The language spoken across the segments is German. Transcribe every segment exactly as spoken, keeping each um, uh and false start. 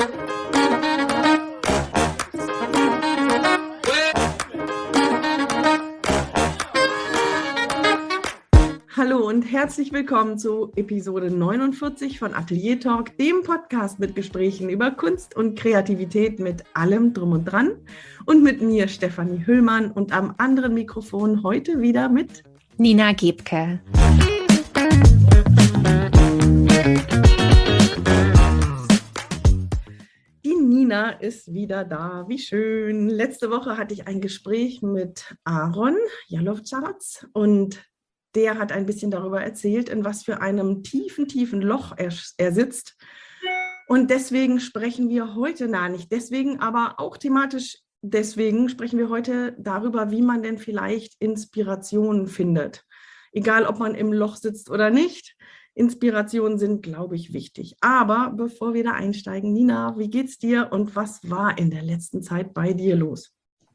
Hallo und herzlich willkommen zu Episode neunundvierzig von Atelier Talk, dem Podcast mit Gesprächen über Kunst und Kreativität mit allem drum und dran. Und mit mir Stefanie Hüllmann und am anderen Mikrofon heute wieder mit Nina Gebke. Die Nina ist wieder da. Wie schön. Letzte Woche hatte ich ein Gespräch mit Aaron Jalovcharats und der hat ein bisschen darüber erzählt, in was für einem tiefen, tiefen Loch er, er sitzt. Und deswegen sprechen wir heute, na nicht deswegen, aber auch thematisch deswegen sprechen wir heute darüber, wie man denn vielleicht Inspirationen findet. Egal, ob man im Loch sitzt oder nicht. Inspirationen sind, glaube ich, wichtig. Aber bevor wir da einsteigen, Nina, wie geht's dir und was war in der letzten Zeit bei dir los?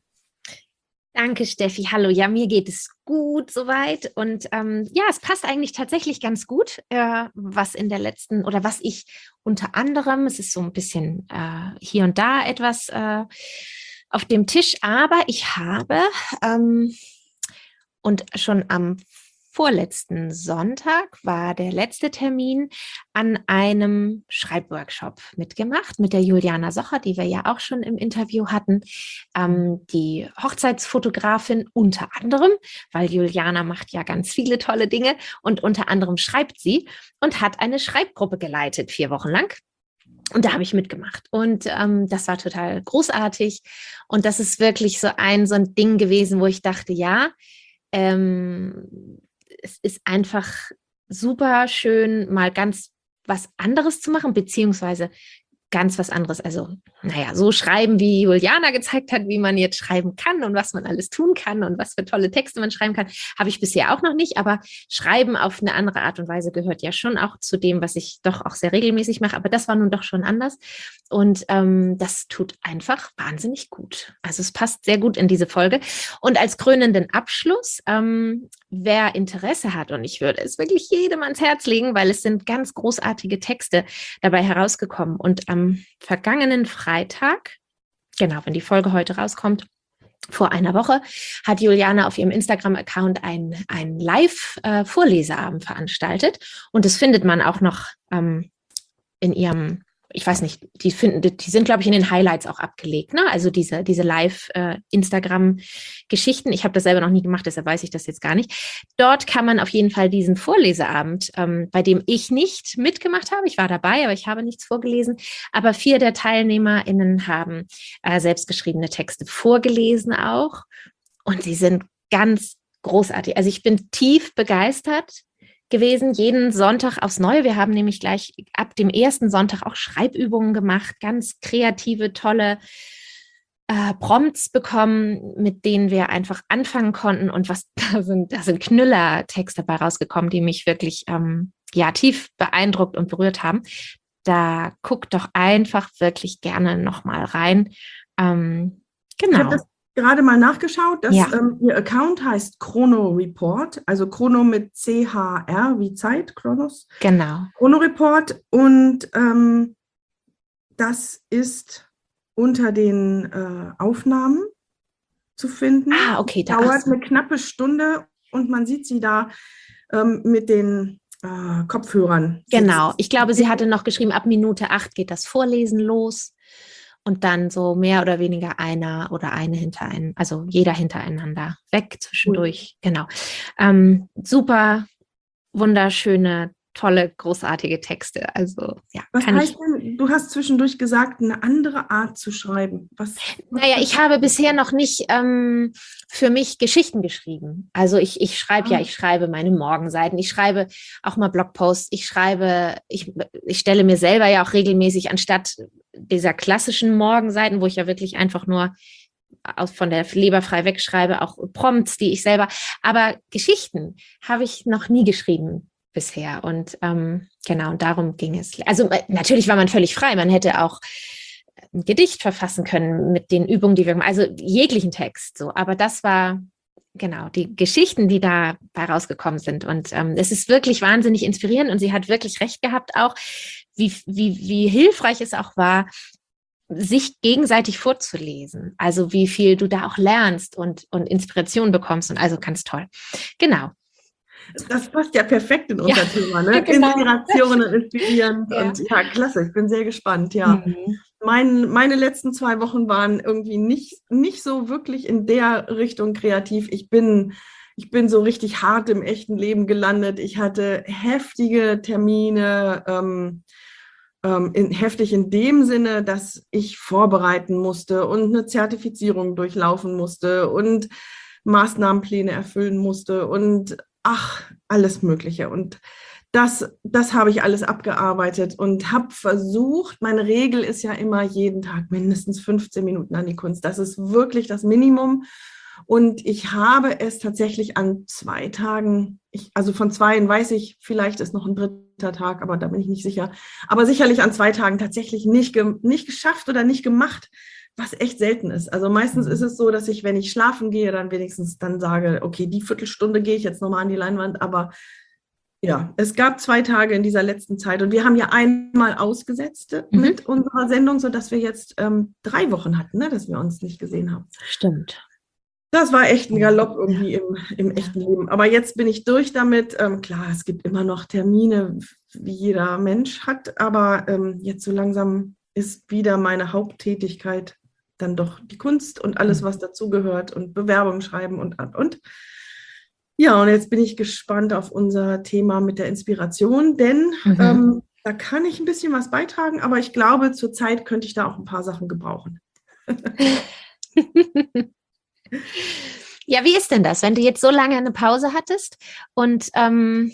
Danke, Steffi. Hallo. Ja, mir geht es gut soweit. Und ähm, ja, es passt eigentlich tatsächlich ganz gut, äh, was in der letzten oder was ich unter anderem, es ist so ein bisschen äh, hier und da etwas äh, auf dem Tisch, aber ich habe ähm, und schon am vorletzten Sonntag war der letzte Termin an einem Schreibworkshop mitgemacht mit der Juliana Socher, die wir ja auch schon im Interview hatten, ähm, die Hochzeitsfotografin unter anderem, weil Juliana macht ja ganz viele tolle Dinge und unter anderem schreibt sie und hat eine Schreibgruppe geleitet, vier Wochen lang. Und da habe ich mitgemacht und ähm, das war total großartig und das ist wirklich so ein, so ein Ding gewesen, wo ich dachte, ja, ähm, es ist einfach super schön, mal ganz was anderes zu machen, beziehungsweise ganz was anderes. Also, naja, so schreiben, wie Juliana gezeigt hat, wie man jetzt schreiben kann und was man alles tun kann und was für tolle Texte man schreiben kann, habe ich bisher auch noch nicht. Aber Schreiben auf eine andere Art und Weise gehört ja schon auch zu dem, was ich doch auch sehr regelmäßig mache. Aber das war nun doch schon anders. Und ähm, das tut einfach wahnsinnig gut. Also es passt sehr gut in diese Folge. Und als krönenden Abschluss, ähm, wer Interesse hat, und ich würde es wirklich jedem ans Herz legen, weil es sind ganz großartige Texte dabei herausgekommen. Und am vergangenen Freitag, genau, wenn die Folge heute rauskommt, vor einer Woche, hat Juliana auf ihrem Instagram-Account ein, ein Live-Vorleseabend veranstaltet. Und das findet man auch noch ähm, in ihrem, ich weiß nicht, die finden, die sind, glaube ich, in den Highlights auch abgelegt, ne? Also diese, diese Live-Instagram-Geschichten. Ich habe das selber noch nie gemacht, deshalb weiß ich das jetzt gar nicht. Dort kann man auf jeden Fall diesen Vorleseabend, ähm, bei dem ich nicht mitgemacht habe, ich war dabei, aber ich habe nichts vorgelesen, aber vier der TeilnehmerInnen haben äh, selbstgeschriebene Texte vorgelesen auch und sie sind ganz großartig. Also ich bin tief begeistert gewesen, jeden Sonntag aufs Neue. Wir haben nämlich gleich ab dem ersten Sonntag auch Schreibübungen gemacht, ganz kreative, tolle äh, Prompts bekommen, mit denen wir einfach anfangen konnten und was da sind, da sind Knüller-Texte dabei rausgekommen, die mich wirklich ähm, ja tief beeindruckt und berührt haben. Da guckt doch einfach wirklich gerne nochmal rein. Ähm, genau. Ich habe das gerade mal nachgeschaut, dass Ja. ähm, Ihr Account heißt Chrono Report, also Chrono mit C H R wie Zeit, Chronos. Genau. Chrono Report und ähm, das ist unter den äh, Aufnahmen zu finden. Ah, okay. Da, Dauert so. eine knappe Stunde und man sieht sie da ähm, mit den äh, Kopfhörern. Genau. Ich glaube, sie hatte noch geschrieben, ab Minute acht geht das Vorlesen los. Und dann so mehr oder weniger einer oder eine hinter einem, also jeder hintereinander weg zwischendurch. Cool. Genau. Ähm, super, wunderschöne, tolle, großartige Texte. Also ja. Was kann heißt ich, denn, du hast zwischendurch gesagt, eine andere Art zu schreiben? Was, was naja, ich habe bisher noch nicht ähm, für mich Geschichten geschrieben. Also ich, ich schreibe ah. ja, ich schreibe meine Morgenseiten, ich schreibe auch mal Blogposts, ich schreibe, ich, ich stelle mir selber ja auch regelmäßig anstatt dieser klassischen Morgenseiten, wo ich ja wirklich einfach nur aus, von der Leber frei wegschreibe, auch Prompts, die ich selber, aber Geschichten habe ich noch nie geschrieben bisher und ähm, genau, und darum ging es. Also natürlich war man völlig frei, man hätte auch ein Gedicht verfassen können mit den Übungen, die wir machen, also jeglichen Text, so, aber das war genau, die Geschichten, die dabei rausgekommen sind. Und ähm, es ist wirklich wahnsinnig inspirierend und sie hat wirklich recht gehabt auch. wie, wie, wie hilfreich es auch war, sich gegenseitig vorzulesen. Also wie viel du da auch lernst und, und Inspiration bekommst. Und also ganz toll. Genau. Das passt ja perfekt in unser Ja, Thema, ne? genau. Inspirationen, inspirierend Ja. und ja, klasse, ich bin sehr gespannt, ja. Mhm. Mein, meine letzten zwei Wochen waren irgendwie nicht, nicht so wirklich in der Richtung kreativ. Ich bin, ich bin so richtig hart im echten Leben gelandet. Ich hatte heftige Termine, ähm, ähm, in, heftig in dem Sinne, dass ich vorbereiten musste und eine Zertifizierung durchlaufen musste und Maßnahmenpläne erfüllen musste und ach, alles Mögliche. Und das, das habe ich alles abgearbeitet und habe versucht, meine Regel ist ja immer jeden Tag mindestens fünfzehn Minuten an die Kunst. Das ist wirklich das Minimum. Und ich habe es tatsächlich an zwei Tagen, ich, also von zweien weiß ich, vielleicht ist noch ein dritter Tag, aber da bin ich nicht sicher, aber sicherlich an zwei Tagen tatsächlich nicht, ge, nicht geschafft oder nicht gemacht, was echt selten ist. Also meistens ist es so, dass ich, wenn ich schlafen gehe, dann wenigstens dann sage, okay, die Viertelstunde gehe ich jetzt nochmal an die Leinwand, aber ja, es gab zwei Tage in dieser letzten Zeit und wir haben ja einmal ausgesetzt Mhm. mit unserer Sendung, sodass wir jetzt ähm, drei Wochen hatten, ne, dass wir uns nicht gesehen haben. Stimmt. Das war echt ein Galopp irgendwie ja. im, im echten ja. Leben. Aber jetzt bin ich durch damit. Ähm, klar, es gibt immer noch Termine, wie jeder Mensch hat, aber ähm, jetzt so langsam ist wieder meine Haupttätigkeit dann doch die Kunst und alles, was dazugehört und Bewerbung schreiben und und und. Ja, und jetzt bin ich gespannt auf unser Thema mit der Inspiration, denn mhm. ähm, da kann ich ein bisschen was beitragen, aber ich glaube, zurzeit könnte ich da auch ein paar Sachen gebrauchen. Ja, wie ist denn das, wenn du jetzt so lange eine Pause hattest und ähm,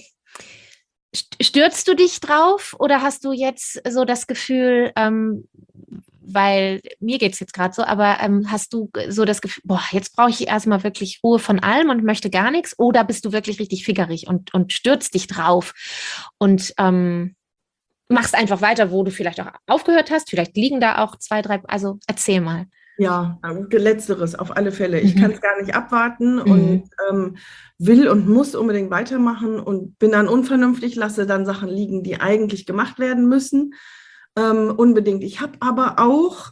stürzt du dich drauf oder hast du jetzt so das Gefühl, ähm, weil mir geht es jetzt gerade so, aber ähm, hast du so das Gefühl, boah, jetzt brauche ich erstmal wirklich Ruhe von allem und möchte gar nichts, oder bist du wirklich richtig fickerig und, und stürzt dich drauf und ähm, machst einfach weiter, wo du vielleicht auch aufgehört hast, vielleicht liegen da auch zwei, drei, also erzähl mal. Ja, letzteres auf alle Fälle. Ich Mhm. kann es gar nicht abwarten Mhm. und ähm, will und muss unbedingt weitermachen und bin dann unvernünftig, lasse dann Sachen liegen, die eigentlich gemacht werden müssen. Ähm, unbedingt. Ich habe aber auch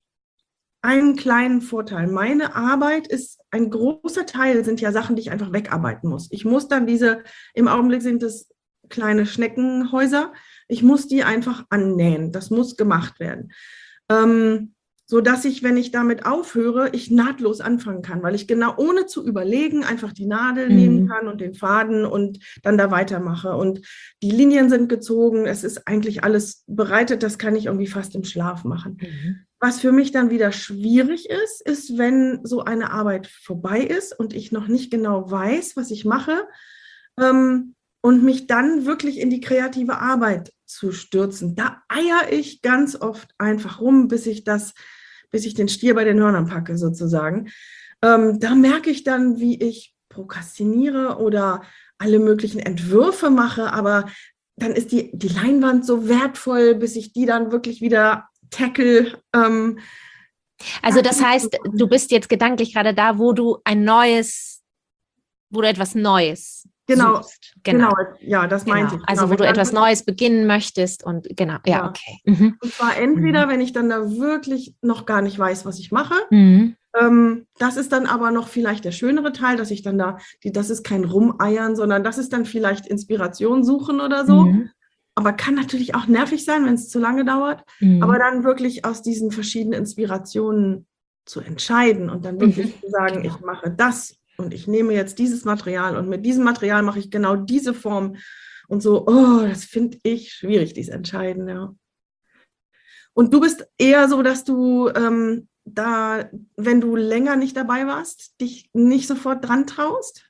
einen kleinen Vorteil. Meine Arbeit ist, ein großer Teil sind ja Sachen, die ich einfach wegarbeiten muss. Ich muss dann diese, im Augenblick sind es kleine Schneckenhäuser, ich muss die einfach annähen. Das muss gemacht werden. Ähm, so dass ich, wenn ich damit aufhöre, ich nahtlos anfangen kann, weil ich genau ohne zu überlegen einfach die Nadel mhm. nehmen kann und den Faden und dann da weitermache. Und die Linien sind gezogen, es ist eigentlich alles bereitet, das kann ich irgendwie fast im Schlaf machen. Mhm. Was für mich dann wieder schwierig ist, ist, wenn so eine Arbeit vorbei ist und ich noch nicht genau weiß, was ich mache, ähm, und mich dann wirklich in die kreative Arbeit zu stürzen. Da eier ich ganz oft einfach rum, bis ich das bis ich den Stier bei den Hörnern packe, sozusagen. Ähm, da merke ich dann, wie ich prokrastiniere oder alle möglichen Entwürfe mache, aber dann ist die, die Leinwand so wertvoll, bis ich die dann wirklich wieder tackle. Ähm, also das heißt, du bist jetzt gedanklich gerade da, wo du ein neues, wo du etwas Neues Genau, suchst. Genau. genau, ja, das genau. meinte ich. Also genau, wo du etwas Neues beginnen möchtest und genau, ja, ja. okay. Mhm. Und zwar entweder, mhm. wenn ich dann da wirklich noch gar nicht weiß, was ich mache, mhm. ähm, das ist dann aber noch vielleicht der schönere Teil, dass ich dann da, die, das ist kein Rumeiern, sondern das ist dann vielleicht Inspiration suchen oder so. Mhm. Aber kann natürlich auch nervig sein, wenn es zu lange dauert. Mhm. Aber dann wirklich aus diesen verschiedenen Inspirationen zu entscheiden und dann wirklich mhm. zu sagen, genau. ich mache das. Und ich nehme jetzt dieses Material und mit diesem Material mache ich genau diese Form und so, oh, das finde ich schwierig, dieses Entscheiden, ja. Und du bist eher so, dass du ähm, da, wenn du länger nicht dabei warst, dich nicht sofort dran traust?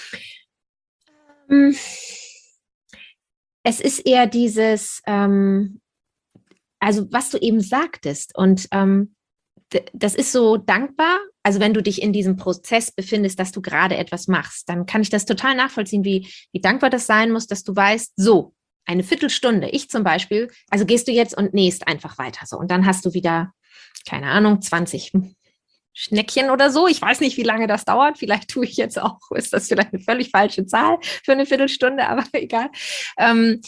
Es ist eher dieses, ähm, also was du eben sagtest und ähm, das ist so dankbar, also wenn du dich in diesem Prozess befindest, dass du gerade etwas machst, dann kann ich das total nachvollziehen, wie, wie dankbar das sein muss, dass du weißt, so, eine Viertelstunde, ich zum Beispiel, also gehst du jetzt und nähst einfach weiter so und dann hast du wieder, keine Ahnung, zwanzig Schneckchen oder so, ich weiß nicht, wie lange das dauert, vielleicht tue ich jetzt auch, ist das vielleicht eine völlig falsche Zahl für eine Viertelstunde, aber egal. Ähm,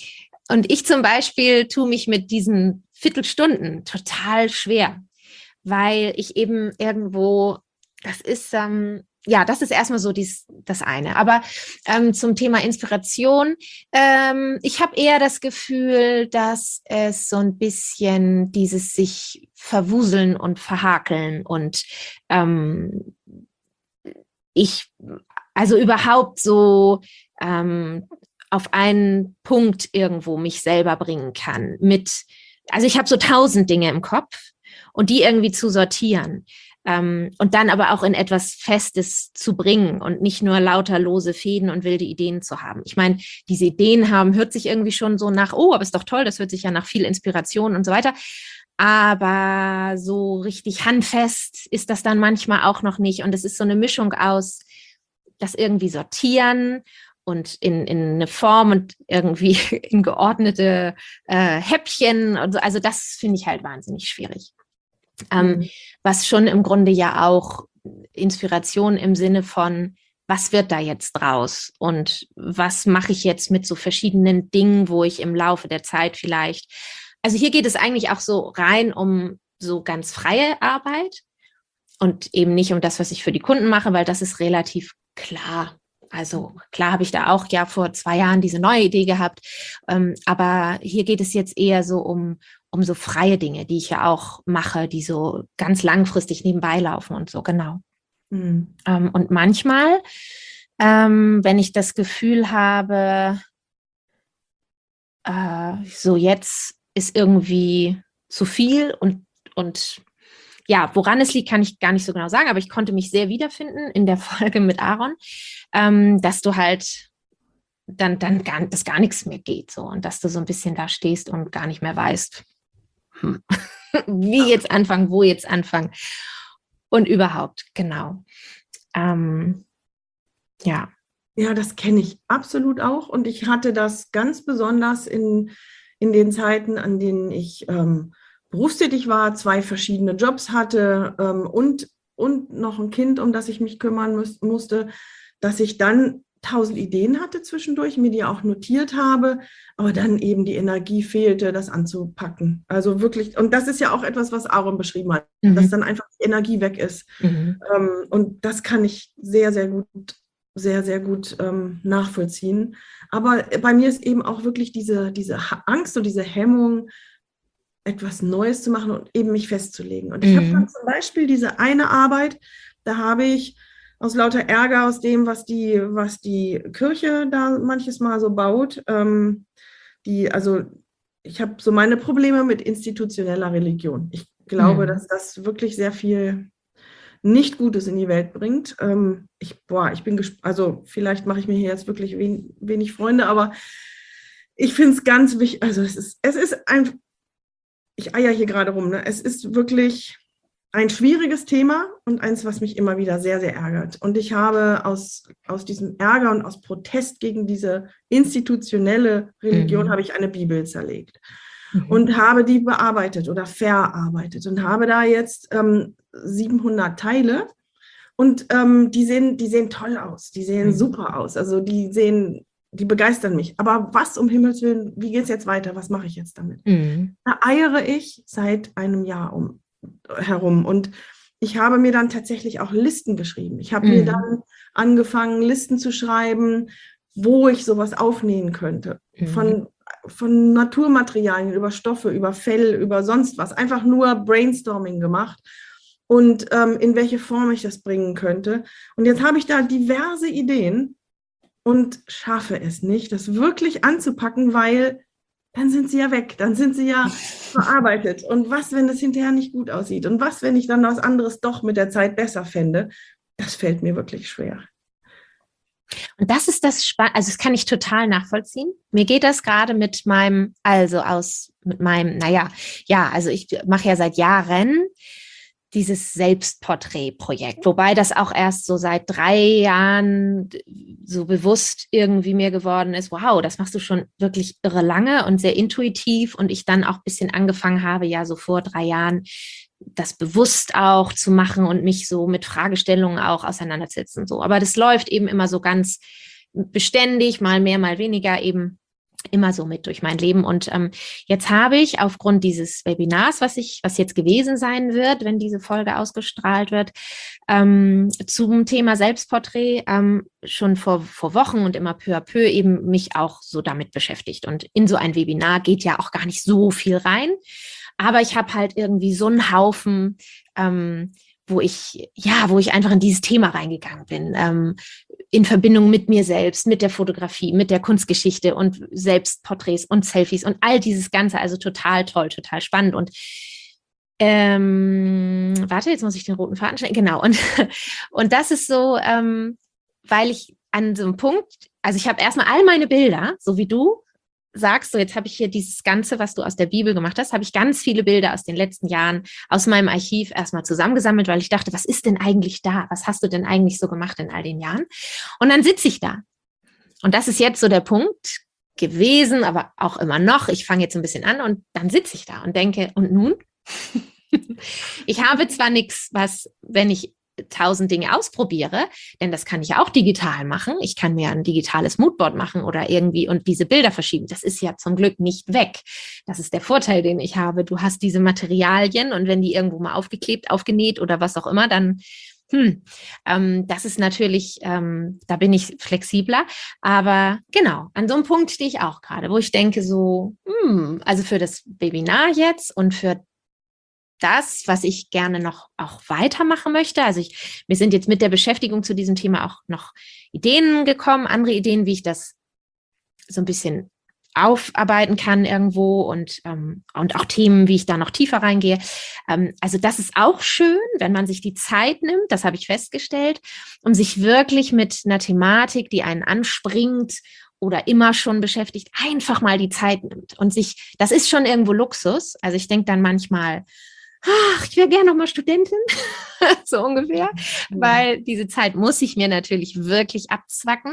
und ich zum Beispiel tue mich mit diesen Viertelstunden total schwer, weil ich eben irgendwo, das ist, ähm, ja, das ist erstmal so dies, das eine. Aber ähm, zum Thema Inspiration, ähm, ich habe eher das Gefühl, dass es so ein bisschen dieses sich verwuseln und verhakeln und ähm, ich, also überhaupt so ähm, auf einen Punkt irgendwo mich selber bringen kann mit, also ich habe so tausend Dinge im Kopf und die irgendwie zu sortieren. Ähm, und dann aber auch in etwas Festes zu bringen und nicht nur lauter lose Fäden und wilde Ideen zu haben. Ich meine, diese Ideen haben, hört sich irgendwie schon so nach, oh, aber ist doch toll, das hört sich ja nach viel Inspiration und so weiter. Aber so richtig handfest ist das dann manchmal auch noch nicht. Und es ist so eine Mischung aus das irgendwie sortieren und in, in eine Form und irgendwie in geordnete äh, Häppchen. Und so. Also das finde ich halt wahnsinnig schwierig. Ähm, mhm. Was schon im Grunde ja auch Inspiration im Sinne von, was wird da jetzt draus und was mache ich jetzt mit so verschiedenen Dingen, wo ich im Laufe der Zeit vielleicht, also hier geht es eigentlich auch so rein um so ganz freie Arbeit und eben nicht um das, was ich für die Kunden mache, weil das ist relativ klar. Also klar habe ich da auch ja vor zwei Jahren diese neue Idee gehabt, ähm, aber hier geht es jetzt eher so um um so freie Dinge, die ich ja auch mache, die so ganz langfristig nebenbei laufen und so, genau. Mhm. Ähm, und manchmal, ähm, wenn ich das Gefühl habe, äh, so jetzt ist irgendwie zu viel und, und ja, woran es liegt, kann ich gar nicht so genau sagen, aber ich konnte mich sehr wiederfinden in der Folge mit Aaron, ähm, dass du halt dann, dann gar, dass gar nichts mehr geht so und dass du so ein bisschen da stehst und gar nicht mehr weißt, hm. wie jetzt anfangen, wo jetzt anfangen und überhaupt, genau. Ähm, ja. Ja, das kenne ich absolut auch und ich hatte das ganz besonders in, in den Zeiten, an denen ich ähm, berufstätig war, zwei verschiedene Jobs hatte ähm, und, und noch ein Kind, um das ich mich kümmern muss, musste, dass ich dann tausend Ideen hatte zwischendurch, mir die auch notiert habe, aber dann eben die Energie fehlte, das anzupacken. Also wirklich, und das ist ja auch etwas, was Aaron beschrieben hat, mhm. dass dann einfach die Energie weg ist. Mhm. Ähm, und das kann ich sehr, sehr gut, sehr, sehr gut ähm, nachvollziehen. Aber bei mir ist eben auch wirklich diese, diese Angst und diese Hemmung, etwas Neues zu machen und eben mich festzulegen. Und ich mhm. habe dann zum Beispiel diese eine Arbeit, da habe ich aus lauter Ärger aus dem, was die, was die Kirche da manches Mal so baut. Ähm, die, also ich habe so meine Probleme mit institutioneller Religion. Ich glaube, mhm. dass das wirklich sehr viel Nicht-Gutes in die Welt bringt. Ähm, ich, boah, ich bin gespannt, also vielleicht mache ich mir hier jetzt wirklich wen, wenig Freunde, aber ich finde es ganz wichtig, also es ist, es ist ein, ich eier hier gerade rum, ne? Es ist wirklich ein schwieriges Thema und eins, was mich immer wieder sehr, sehr ärgert. Und ich habe aus, aus diesem Ärger und aus Protest gegen diese institutionelle Religion mhm. habe ich eine Bibel zerlegt mhm. und habe die bearbeitet oder verarbeitet und habe da jetzt ähm, siebenhundert Teile und ähm, die sehen, die sehen toll aus, die sehen mhm. super aus, also die sehen, die begeistern mich. Aber was um Himmels Willen, wie geht es jetzt weiter, was mache ich jetzt damit? Mhm. Da eiere ich seit einem Jahr um. herum und ich habe mir dann tatsächlich auch Listen geschrieben. Ich habe mhm. mir dann angefangen, Listen zu schreiben, wo ich sowas aufnehmen könnte. Mhm. Von, von Naturmaterialien, über Stoffe, über Fell, über sonst was. Einfach nur Brainstorming gemacht und ähm, in welche Form ich das bringen könnte. Und jetzt habe ich da diverse Ideen und schaffe es nicht, das wirklich anzupacken, weil dann sind sie ja weg, dann sind sie ja verarbeitet. Und was, wenn das hinterher nicht gut aussieht? Und was, wenn ich dann was anderes doch mit der Zeit besser fände? Das fällt mir wirklich schwer. Und das ist das Spannende, also das kann ich total nachvollziehen. Mir geht das gerade mit meinem, also aus, mit meinem, naja, ja, also ich mache ja seit Jahren dieses Selbstporträtprojekt, wobei das auch erst so seit drei Jahren so bewusst irgendwie mir geworden ist, wow, das machst du schon wirklich irre lange und sehr intuitiv und ich dann auch ein bisschen angefangen habe, ja so vor drei Jahren das bewusst auch zu machen und mich so mit Fragestellungen auch auseinandersetzen. So. Aber das läuft eben immer so ganz beständig, mal mehr, mal weniger eben. immer so mit durch mein Leben. Und ähm, jetzt habe ich aufgrund dieses Webinars, was ich, was jetzt gewesen sein wird, wenn diese Folge ausgestrahlt wird, ähm, zum Thema Selbstporträt ähm, schon vor, vor Wochen und immer peu à peu eben mich auch so damit beschäftigt. Und in so ein Webinar geht ja auch gar nicht so viel rein. Aber ich habe halt irgendwie so einen Haufen, ähm, wo ich, ja, wo ich einfach in dieses Thema reingegangen bin, ähm, in Verbindung mit mir selbst, mit der Fotografie, mit der Kunstgeschichte und Selbstporträts und Selfies und all dieses Ganze. Also total toll, total spannend. Und ähm, warte, jetzt muss ich den roten Faden stellen. Genau. Und, und das ist so, ähm, weil ich an so einem Punkt, also ich habe erstmal all meine Bilder, so wie du sagst, so jetzt habe ich hier dieses Ganze, was du aus der Bibel gemacht hast, habe ich ganz viele Bilder aus den letzten Jahren aus meinem Archiv erstmal zusammengesammelt, weil ich dachte, was ist denn eigentlich da? Was hast du denn eigentlich so gemacht in all den Jahren? Und dann sitze ich da. Und das ist jetzt so der Punkt gewesen, aber auch immer noch. Ich fange jetzt ein bisschen an und dann sitze ich da und denke, und nun? Ich habe zwar nichts, was, wenn ich tausend Dinge ausprobiere, denn das kann ich ja auch digital machen. Ich kann mir ein digitales Moodboard machen oder irgendwie und diese Bilder verschieben. Das ist ja zum Glück nicht weg. Das ist der Vorteil, den ich habe. Du hast diese Materialien und wenn die irgendwo mal aufgeklebt, aufgenäht oder was auch immer, dann hm, ähm, das ist natürlich, ähm, da bin ich flexibler. Aber genau, an so einem Punkt stehe ich auch gerade, wo ich denke so, hm, also für das Webinar jetzt und für das, was ich gerne noch auch weitermachen möchte. Also ich, mir sind jetzt mit der Beschäftigung zu diesem Thema auch noch Ideen gekommen, andere Ideen, wie ich das so ein bisschen aufarbeiten kann irgendwo und, ähm, und auch Themen, wie ich da noch tiefer reingehe. Ähm, also das ist auch schön, wenn man sich die Zeit nimmt, das habe ich festgestellt, um sich wirklich mit einer Thematik, die einen anspringt oder immer schon beschäftigt, einfach mal die Zeit nimmt und sich, das ist schon irgendwo Luxus. Also ich denke dann manchmal, ach, ich wäre gerne noch mal Studentin, so ungefähr, mhm. weil diese Zeit muss ich mir natürlich wirklich abzwacken.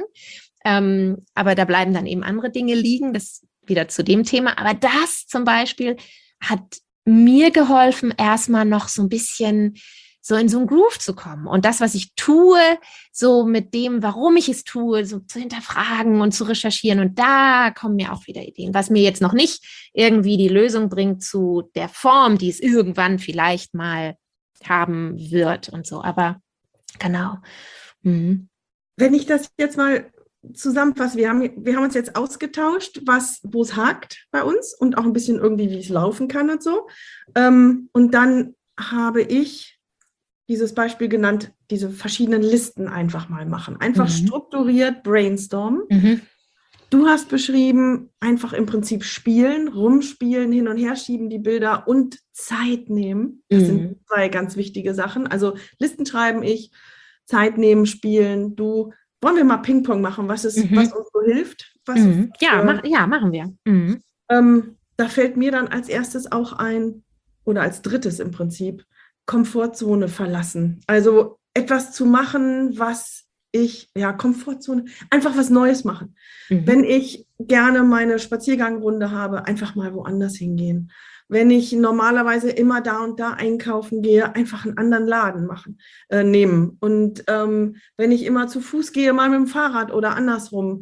Ähm, aber da bleiben dann eben andere Dinge liegen, das wieder zu dem Thema. Aber das zum Beispiel hat mir geholfen, erstmal noch so ein bisschen so in so einen Groove zu kommen und das, was ich tue, so mit dem, warum ich es tue, so zu hinterfragen und zu recherchieren. Und da kommen mir auch wieder Ideen, was mir jetzt noch nicht irgendwie die Lösung bringt zu der Form, die es irgendwann vielleicht mal haben wird und so. Aber genau. Mhm. Wenn ich das jetzt mal zusammenfasse, wir haben, wir haben uns jetzt ausgetauscht, was, wo es hakt bei uns und auch ein bisschen irgendwie, wie es laufen kann und so. Ähm, und dann habe ich dieses Beispiel genannt, diese verschiedenen Listen einfach mal machen. Einfach mhm. strukturiert brainstormen. Mhm. Du hast beschrieben, einfach im Prinzip spielen, rumspielen, hin und her schieben die Bilder und Zeit nehmen. Das mhm. sind zwei ganz wichtige Sachen. Also Listen schreiben ich, Zeit nehmen, spielen. Du, wollen wir mal Ping-Pong machen, was, ist, mhm. was uns so hilft? Was mhm. ja, äh, mach, ja, machen wir. Mhm. Ähm, da fällt mir dann als erstes auch ein, oder als drittes im Prinzip, Komfortzone verlassen. Also etwas zu machen, was ich, ja, Komfortzone, einfach was Neues machen. Mhm. Wenn ich gerne meine Spaziergangrunde habe, einfach mal woanders hingehen. Wenn ich normalerweise immer da und da einkaufen gehe, einfach einen anderen Laden machen, äh, nehmen. Und ähm, wenn ich immer zu Fuß gehe, mal mit dem Fahrrad oder andersrum.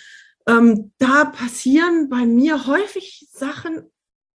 Ähm, da passieren bei mir häufig Sachen,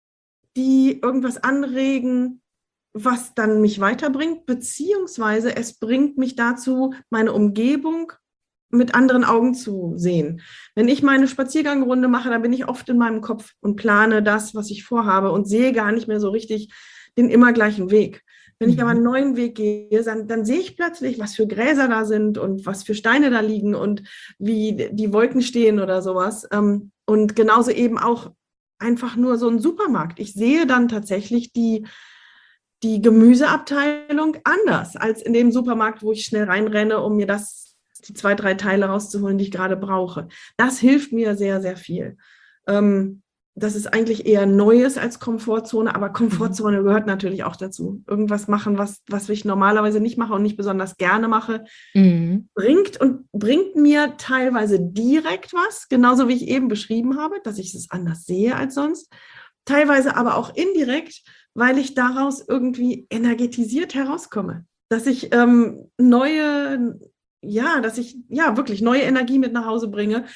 die irgendwas anregen, was dann mich weiterbringt, beziehungsweise es bringt mich dazu, meine Umgebung mit anderen Augen zu sehen. Wenn ich meine Spaziergangrunde mache, dann bin ich oft in meinem Kopf und plane das, was ich vorhabe und sehe gar nicht mehr so richtig den immer gleichen Weg. Wenn mhm. ich aber einen neuen Weg gehe, dann, dann sehe ich plötzlich, was für Gräser da sind und was für Steine da liegen und wie die Wolken stehen oder sowas. Und genauso eben auch einfach nur so ein Supermarkt. Ich sehe dann tatsächlich die die Gemüseabteilung anders als in dem Supermarkt, wo ich schnell reinrenne, um mir das, die zwei, drei Teile rauszuholen, die ich gerade brauche. Das hilft mir sehr, sehr viel. Ähm, das ist eigentlich eher Neues als Komfortzone, aber Komfortzone mhm. gehört natürlich auch dazu. Irgendwas machen, was, was ich normalerweise nicht mache und nicht besonders gerne mache, mhm. bringt und bringt mir teilweise direkt was, genauso wie ich eben beschrieben habe, dass ich es anders sehe als sonst. Teilweise aber auch indirekt, weil ich daraus irgendwie energetisiert herauskomme. Dass ich ähm, neue, ja, dass ich ja wirklich neue Energie mit nach Hause bringe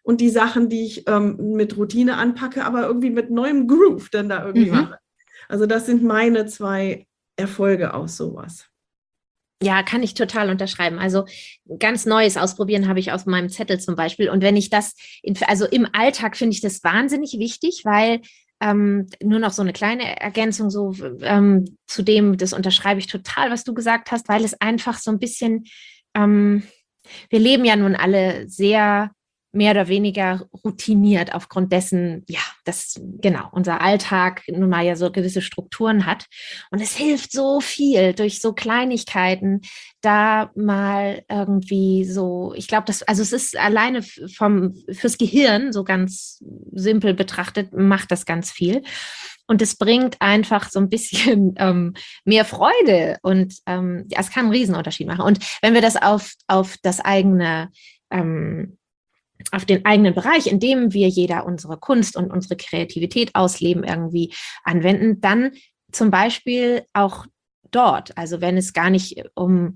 und die Sachen, die ich ähm, mit Routine anpacke, aber irgendwie mit neuem Groove dann da irgendwie Mhm. mache. Also das sind meine zwei Erfolge aus sowas. Ja, kann ich total unterschreiben. Also ganz Neues ausprobieren habe ich auf meinem Zettel zum Beispiel. Und wenn ich das, in, also im Alltag finde ich das wahnsinnig wichtig, weil ähm, nur noch so eine kleine Ergänzung so ähm, zu dem, das unterschreibe ich total, was du gesagt hast, weil es einfach so ein bisschen, ähm, wir leben ja nun alle sehr mehr oder weniger routiniert aufgrund dessen, ja, dass genau unser Alltag nun mal ja so gewisse Strukturen hat. Und es hilft so viel durch so Kleinigkeiten, da mal irgendwie so, ich glaube, das, also es ist alleine vom, fürs Gehirn, so ganz simpel betrachtet, macht das ganz viel. Und es bringt einfach so ein bisschen ähm, mehr Freude und ähm, ja, es kann einen Riesenunterschied machen. Und wenn wir das auf, auf das eigene ähm, auf den eigenen Bereich, in dem wir jeder unsere Kunst und unsere Kreativität ausleben, irgendwie anwenden, dann zum Beispiel auch dort. Also wenn es gar nicht um,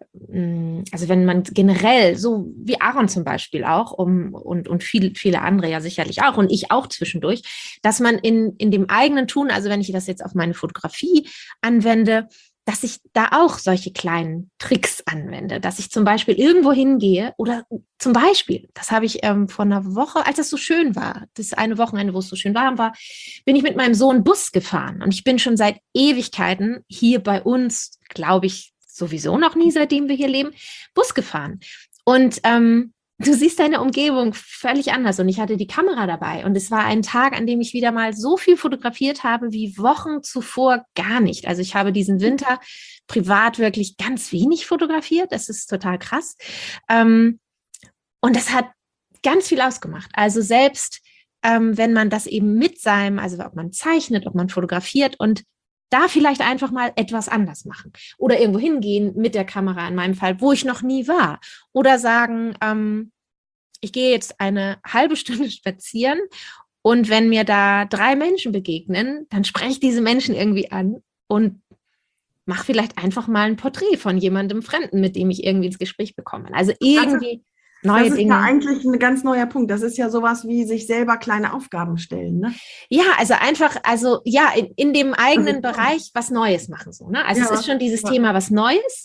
also wenn man generell, so wie Aaron zum Beispiel auch, um, und, und viele, viele andere ja sicherlich auch, und ich auch zwischendurch, dass man in, in dem eigenen Tun, also wenn ich das jetzt auf meine Fotografie anwende, dass ich da auch solche kleinen Tricks anwende, dass ich zum Beispiel irgendwo hingehe oder zum Beispiel, das habe ich ähm, vor einer Woche, als es so schön war, das eine Wochenende, wo es so schön warm war, bin ich mit meinem Sohn Bus gefahren und ich bin schon seit Ewigkeiten hier bei uns, glaube ich, sowieso noch nie, seitdem wir hier leben, Bus gefahren. Und ähm, du siehst deine Umgebung völlig anders und ich hatte die Kamera dabei und es war ein Tag, an dem ich wieder mal so viel fotografiert habe wie Wochen zuvor gar nicht. Also ich habe diesen Winter privat wirklich ganz wenig fotografiert. Das ist total krass. Ähm, und das hat ganz viel ausgemacht. Also selbst ähm, wenn man das eben mit seinem, also ob man zeichnet, ob man fotografiert und da vielleicht einfach mal etwas anders machen oder irgendwo hingehen mit der Kamera in meinem Fall, wo ich noch nie war oder sagen, ähm, ich gehe jetzt eine halbe Stunde spazieren und wenn mir da drei Menschen begegnen, dann spreche ich diese Menschen irgendwie an und mache vielleicht einfach mal ein Porträt von jemandem Fremden, mit dem ich irgendwie ins Gespräch bekomme. Also irgendwie neue Das ist Dinge. ja eigentlich ein ganz neuer Punkt. Das ist ja sowas wie sich selber kleine Aufgaben stellen, ne? Ja, also einfach, also ja, in, in dem eigenen Also, Bereich was Neues machen. So, ne? Also es ist ja, schon dieses ja. Thema was Neues,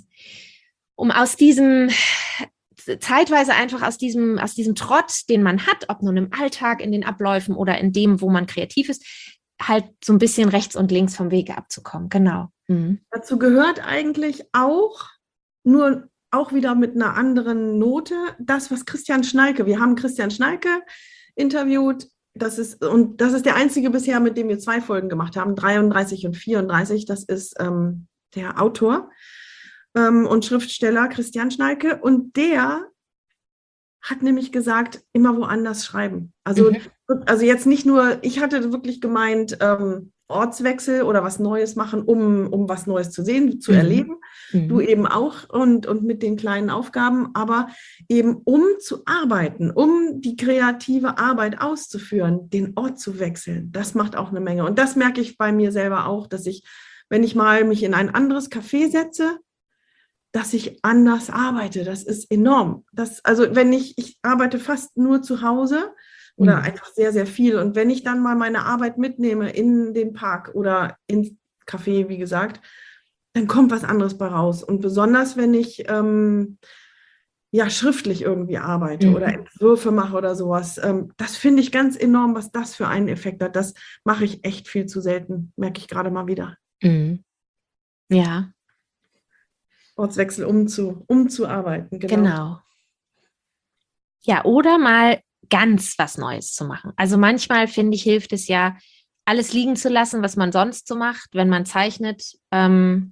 um aus diesem zeitweise einfach aus diesem, aus diesem Trott, den man hat, ob nun im Alltag, in den Abläufen oder in dem, wo man kreativ ist, halt so ein bisschen rechts und links vom Wege abzukommen. Genau. Mhm. Dazu gehört eigentlich auch, nur auch wieder mit einer anderen Note, das, was Christian Schnalke, wir haben Christian Schnalke interviewt, das ist, und das ist der einzige bisher, mit dem wir zwei Folgen gemacht haben, dreiunddreißig und vierunddreißig, das ist ähm, der Autor ähm, und Schriftsteller Christian Schnalke und der hat nämlich gesagt, immer woanders schreiben. Also, Mhm. also jetzt nicht nur, ich hatte wirklich gemeint, ähm, Ortswechsel oder was Neues machen, um, um was Neues zu sehen, zu Mhm. erleben. Mhm. Du eben auch und, und mit den kleinen Aufgaben, aber eben um zu arbeiten, um die kreative Arbeit auszuführen, den Ort zu wechseln, das macht auch eine Menge. Und das merke ich bei mir selber auch, dass ich, wenn ich mal mich in ein anderes Café setze, dass ich anders arbeite. Das ist enorm. Das, also wenn ich, ich arbeite fast nur zu Hause oder Mhm. einfach sehr, sehr viel. Und wenn ich dann mal meine Arbeit mitnehme in den Park oder ins Café, wie gesagt, dann kommt was anderes bei raus. Und besonders, wenn ich ähm, ja schriftlich irgendwie arbeite oder Mhm. Entwürfe mache oder sowas, ähm, das finde ich ganz enorm, was das für einen Effekt hat. Das mache ich echt viel zu selten, merke ich gerade mal wieder. Mhm. Ja, Ortswechsel umzu, umzuarbeiten, genau. genau. Ja, oder mal ganz was Neues zu machen. Also manchmal, finde ich, hilft es ja, alles liegen zu lassen, was man sonst so macht, wenn man zeichnet. Ähm,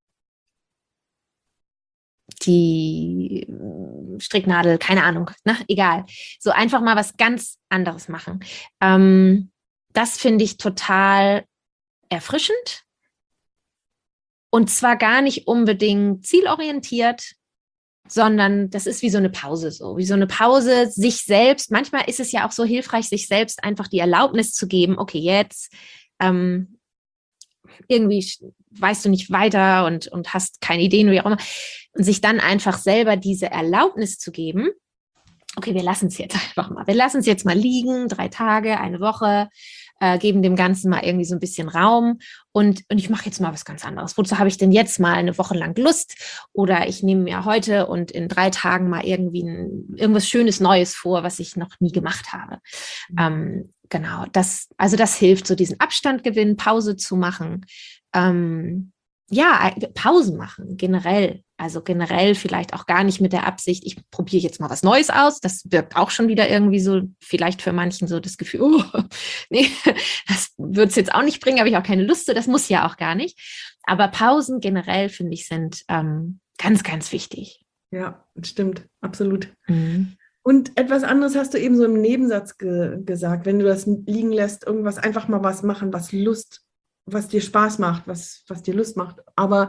die äh, Stricknadel, keine Ahnung, ne? Egal. So einfach mal was ganz anderes machen. Ähm, das finde ich total erfrischend und zwar gar nicht unbedingt zielorientiert, sondern das ist wie so eine Pause, so wie so eine Pause sich selbst. Manchmal ist es ja auch so hilfreich, sich selbst einfach die Erlaubnis zu geben, okay, jetzt ähm, irgendwie weißt du nicht weiter und, und hast keine Ideen, wie auch immer. Und sich dann einfach selber diese Erlaubnis zu geben, okay, wir lassen es jetzt einfach mal. Wir lassen es jetzt mal liegen, drei Tage, eine Woche, äh, geben dem Ganzen mal irgendwie so ein bisschen Raum und, und ich mache jetzt mal was ganz anderes. Wozu habe ich denn jetzt mal eine Woche lang Lust? Oder ich nehme mir heute und in drei Tagen mal irgendwie ein, irgendwas Schönes Neues vor, was ich noch nie gemacht habe. Mhm. Ähm, genau, das, also das hilft, so diesen Abstand gewinnen, Pause zu machen. Ähm, ja, Pausen machen, generell. Also generell vielleicht auch gar nicht mit der Absicht, ich probiere jetzt mal was Neues aus. Das wirkt auch schon wieder irgendwie so, vielleicht für manchen so das Gefühl, oh, nee, das wird es jetzt auch nicht bringen, habe ich auch keine Lust zu, das muss ja auch gar nicht. Aber Pausen generell, finde ich, sind ähm, ganz, ganz wichtig. Ja, stimmt, absolut. Mhm. Und etwas anderes hast du eben so im Nebensatz ge gesagt, wenn du das liegen lässt, irgendwas, einfach mal was machen, was Lust, was dir Spaß macht, was, was dir Lust macht. Aber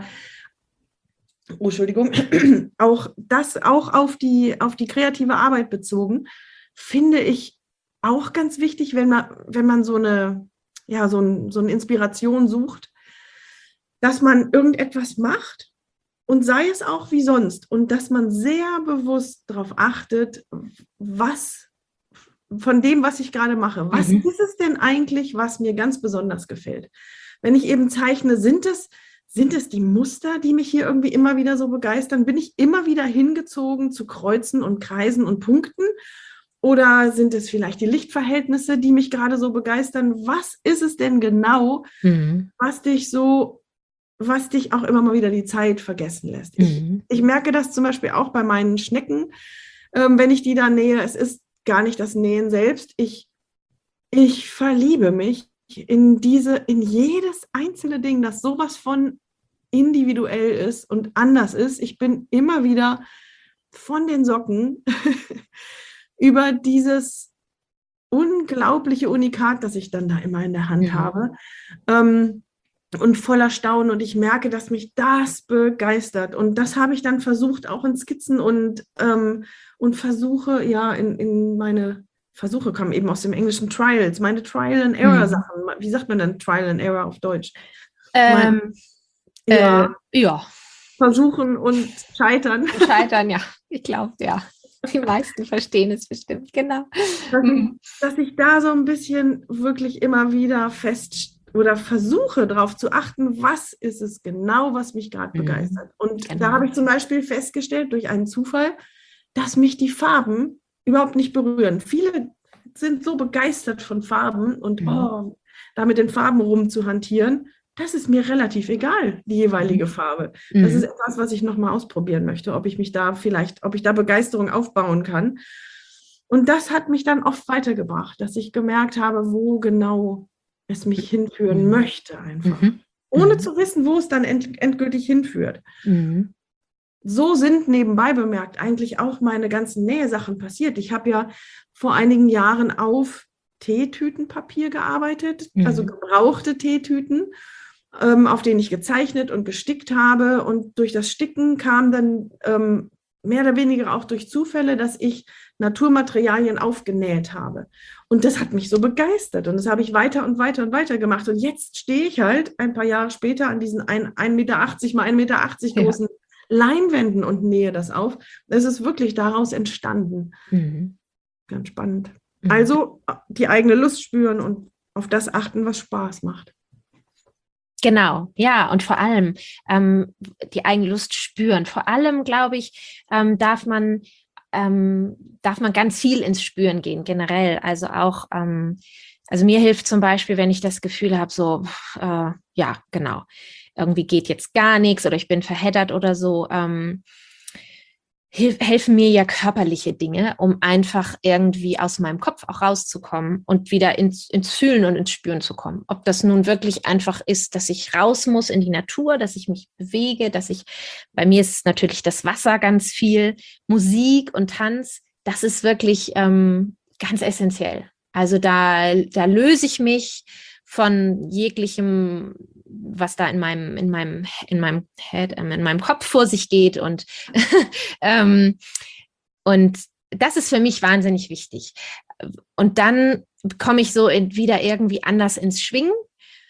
Oh, Entschuldigung, auch das auch auf die, auf die kreative Arbeit bezogen, finde ich auch ganz wichtig, wenn man, wenn man so eine, ja, so, ein, so eine Inspiration sucht, dass man irgendetwas macht und sei es auch wie sonst und dass man sehr bewusst darauf achtet, was von dem, was ich gerade mache, was mhm. ist es denn eigentlich, was mir ganz besonders gefällt? Wenn ich eben zeichne, sind es Sind es die Muster, die mich hier irgendwie immer wieder so begeistern? Bin ich immer wieder hingezogen zu Kreuzen und Kreisen und Punkten? Oder sind es vielleicht die Lichtverhältnisse, die mich gerade so begeistern? Was ist es denn genau, mhm. was dich so, was dich auch immer mal wieder die Zeit vergessen lässt? Mhm. Ich, ich merke das zum Beispiel auch bei meinen Schnecken, ähm, wenn ich die da nähe. Es ist gar nicht das Nähen selbst. Ich, ich verliebe mich in diese, in jedes einzelne Ding, das sowas von individuell ist und anders ist. Ich bin immer wieder von den Socken über dieses unglaubliche Unikat, das ich dann da immer in der Hand mhm. habe, ähm, und voller Staunen. Und ich merke, dass mich das begeistert. Und das habe ich dann versucht, auch in Skizzen und, ähm, und Versuche, ja, in, in meine Versuche kommen eben aus dem englischen Trials, meine Trial-and-Error-Sachen. Mhm. Wie sagt man denn Trial and Error auf Deutsch? Ähm, mein, ja. Äh, ja. Versuchen und scheitern. Scheitern, ja. Ich glaube, ja. Die meisten verstehen es bestimmt, genau. Dass ich, dass ich da so ein bisschen wirklich immer wieder fest oder versuche darauf zu achten, was ist es genau, was mich gerade mhm. begeistert. Und genau. da habe ich zum Beispiel festgestellt, durch einen Zufall, dass mich die Farben überhaupt nicht berühren. Viele sind so begeistert von Farben und mhm. oh, da mit den Farben rumzuhantieren. Das ist mir relativ egal, die jeweilige Farbe. Mhm. Das ist etwas, was ich nochmal ausprobieren möchte, ob ich mich da vielleicht, ob ich da Begeisterung aufbauen kann. Und das hat mich dann oft weitergebracht, dass ich gemerkt habe, wo genau es mich hinführen mhm. möchte einfach. Mhm. Ohne mhm. zu wissen, wo es dann end, endgültig hinführt. Mhm. So sind nebenbei bemerkt eigentlich auch meine ganzen Nähsachen passiert. Ich habe ja vor einigen Jahren auf Teetütenpapier gearbeitet, mhm. also gebrauchte Teetüten, ähm, auf denen ich gezeichnet und gestickt habe. Und durch das Sticken kam dann ähm, mehr oder weniger auch durch Zufälle, dass ich Naturmaterialien aufgenäht habe. Und das hat mich so begeistert. Und das habe ich weiter und weiter und weiter gemacht. Und jetzt stehe ich halt ein paar Jahre später an diesen ein Meter achtzig mal ein Meter achtzig großen ja. Leinwänden und nähe das auf. Es ist wirklich daraus entstanden. Mhm. Ganz spannend. Mhm. Also die eigene Lust spüren und auf das achten, was Spaß macht. Genau, ja, und vor allem ähm, die eigene Lust spüren. Vor allem, glaube ich, ähm, darf man ähm, darf man ganz viel ins Spüren gehen, generell. Also auch, ähm, also mir hilft zum Beispiel, wenn ich das Gefühl habe, so, äh, ja, genau, irgendwie geht jetzt gar nichts oder ich bin verheddert oder so, ähm, helfen mir ja körperliche Dinge, um einfach irgendwie aus meinem Kopf auch rauszukommen und wieder ins, ins Fühlen und ins Spüren zu kommen. Ob das nun wirklich einfach ist, dass ich raus muss in die Natur, dass ich mich bewege, dass ich, bei mir ist natürlich das Wasser ganz viel, Musik und Tanz, das ist wirklich ähm, ganz essentiell. Also da, da löse ich mich von jeglichem, was da in meinem, in meinem, in meinem Head, in meinem Kopf vor sich geht und, ähm, und das ist für mich wahnsinnig wichtig. Und dann komme ich so in, wieder irgendwie anders ins Schwingen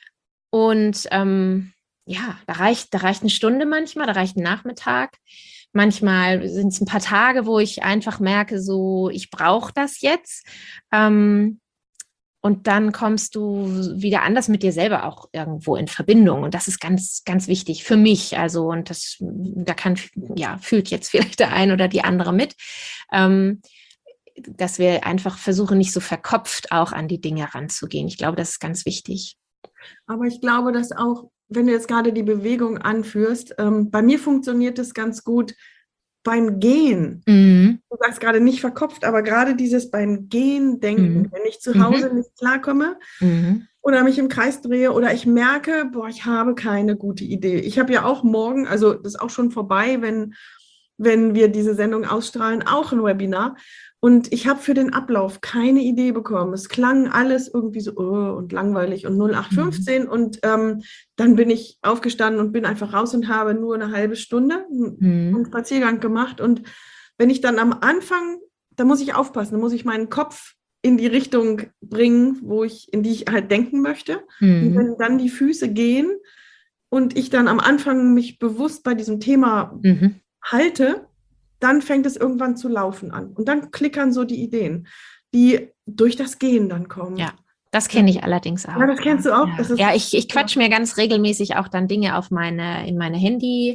und ähm, ja, da reicht, da reicht eine Stunde manchmal, da reicht ein Nachmittag Manchmal sind es ein paar Tage, wo ich einfach merke, so, ich brauche das jetzt. Ähm, und dann kommst du wieder anders mit dir selber auch irgendwo in Verbindung. Und das ist ganz, ganz wichtig für mich. Also, und das, da kann, ja, fühlt jetzt vielleicht der ein oder die andere mit. Ähm, dass wir einfach versuchen, nicht so verkopft auch an die Dinge ranzugehen. Ich glaube, das ist ganz wichtig. Aber ich glaube, dass auch, wenn du jetzt gerade die Bewegung anführst, ähm, bei mir funktioniert es ganz gut beim Gehen. Mhm. Du sagst gerade nicht verkopft, aber gerade dieses beim Gehen denken, Mhm. wenn ich zu Hause Mhm. nicht klarkomme Mhm. oder mich im Kreis drehe oder ich merke, boah, ich habe keine gute Idee. Ich habe ja auch morgen, also das ist auch schon vorbei, wenn, wenn wir diese Sendung ausstrahlen, auch ein Webinar. Und ich habe für den Ablauf keine Idee bekommen. Es klang alles irgendwie so oh, und langweilig und null acht fünfzehn. Mhm. Und ähm, dann bin ich aufgestanden und bin einfach raus und habe nur eine halbe Stunde Mhm. einen Spaziergang gemacht. Und wenn ich dann am Anfang, da muss ich aufpassen, da muss ich meinen Kopf in die Richtung bringen, wo ich, in die ich halt denken möchte. Mhm. Und wenn dann die Füße gehen und ich dann am Anfang mich bewusst bei diesem Thema Mhm. halte, dann fängt es irgendwann zu laufen an. Und dann klickern so die Ideen, die durch das Gehen dann kommen. Ja, das kenne ich allerdings auch. Ja, das kennst du auch. Ja, Das ist, ja ich, ich quatsch mir ganz regelmäßig auch dann Dinge auf meine, in meine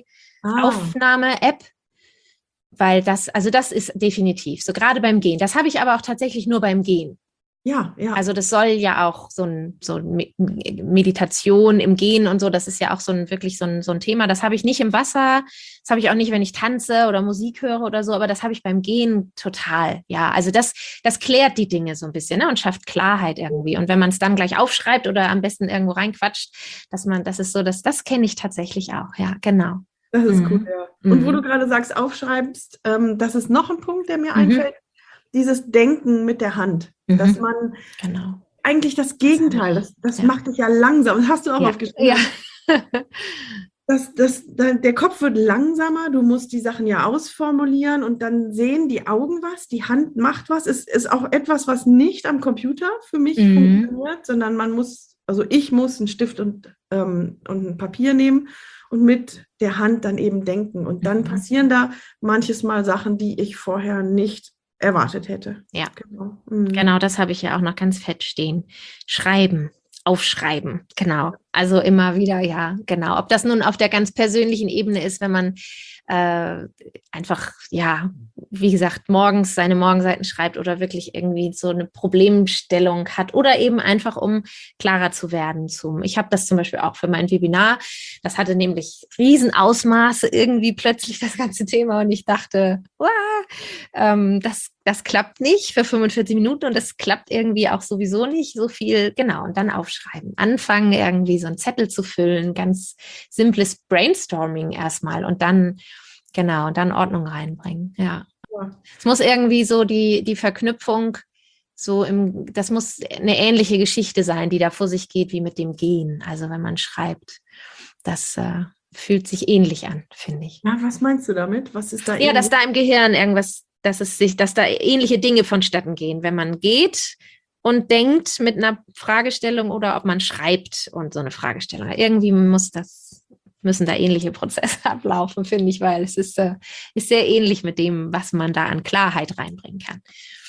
Handy-Aufnahme-App, weil das, also das ist definitiv so, gerade beim Gehen. Das habe ich aber auch tatsächlich nur beim Gehen. Ja, ja. Also das soll ja auch so ein, so ein Meditation im Gehen und so, das ist ja auch so ein wirklich so ein, so ein Thema. Das habe ich nicht im Wasser, das habe ich auch nicht, wenn ich tanze oder Musik höre oder so, aber das habe ich beim Gehen total. Ja, also das, das klärt die Dinge so ein bisschen, ne, und schafft Klarheit irgendwie. Und wenn man es dann gleich aufschreibt oder am besten irgendwo reinquatscht, dass man, das ist so, das, das kenne ich tatsächlich auch. Ja, genau. Das ist Mhm. cool, ja. Und Mhm. wo du gerade sagst, aufschreibst, ähm, das ist noch ein Punkt, der mir Mhm. einfällt. Dieses Denken mit der Hand, Mhm. dass man genau. eigentlich das Gegenteil, das, das ja. macht dich ja langsam, das hast du auch ja. aufgeschrieben. Ja. das, das, der Kopf wird langsamer, du musst die Sachen ja ausformulieren und dann sehen die Augen was, die Hand macht was. Es ist auch etwas, was nicht am Computer für mich Mhm. funktioniert, sondern man muss, also ich muss einen Stift und, ähm, und ein Papier nehmen und mit der Hand dann eben denken. Und dann Mhm. passieren da manches Mal Sachen, die ich vorher nicht erwartet hätte. Ja, genau, mhm. genau, das habe ich ja auch noch ganz fett stehen. Schreiben, aufschreiben, genau. Also immer wieder, ja, genau. Ob das nun auf der ganz persönlichen Ebene ist, wenn man äh, einfach, ja, wie gesagt, morgens seine Morgenseiten schreibt oder wirklich irgendwie so eine Problemstellung hat oder eben einfach, um klarer zu werden. Zum, ich habe das zum Beispiel auch für mein Webinar. Das hatte nämlich Riesenausmaße irgendwie plötzlich das ganze Thema und ich dachte, wow, ähm, das, das klappt nicht für fünfundvierzig Minuten und das klappt irgendwie auch sowieso nicht so viel. Genau, und dann aufschreiben. Anfangen, irgendwie so einen Zettel zu füllen, ganz simples Brainstorming erstmal und dann Genau, und dann Ordnung reinbringen, ja. ja. Es muss irgendwie so die, die Verknüpfung, so im, das muss eine ähnliche Geschichte sein, die da vor sich geht, wie mit dem Gehen. Also wenn man schreibt, das äh, fühlt sich ähnlich an, finde ich. Ja, was meinst du damit? Was ist da Ja, dass da im Gehirn irgendwas, dass es sich, dass da ähnliche Dinge vonstatten gehen, wenn man geht und denkt mit einer Fragestellung oder ob man schreibt und so eine Fragestellung. Irgendwie muss das müssen da ähnliche Prozesse ablaufen, finde ich, weil es ist, äh, ist sehr ähnlich mit dem, was man da an Klarheit reinbringen kann.